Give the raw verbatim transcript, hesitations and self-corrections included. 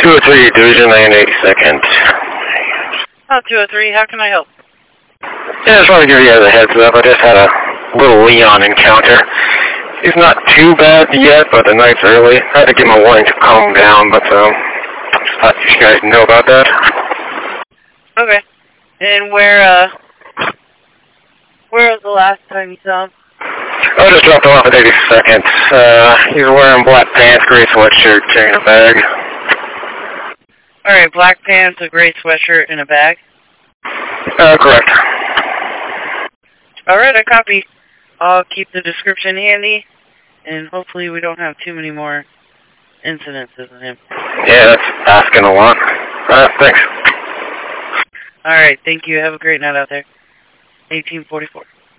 two oh three, Division nine eighty-second. Oh, two oh three, how can I help? Yeah, I just want to give you guys a heads up. I just had a little Leon encounter. He's not too bad yet, but the night's early. I had to give him a warning to calm down, but um, just thought you guys know about that. Okay. And where, uh, where was the last time you saw him? I just dropped him off at eighty-second. Uh, he's wearing black pants, gray sweatshirt, carrying a bag. Alright, black pants, a gray sweatshirt, and a bag? Uh, correct. Alright, I copy. I'll keep the description handy, and hopefully we don't have too many more incidences with him. Yeah, that's asking a lot. Alright, thanks. Alright, thank you. Have a great night out there. eighteen forty-four.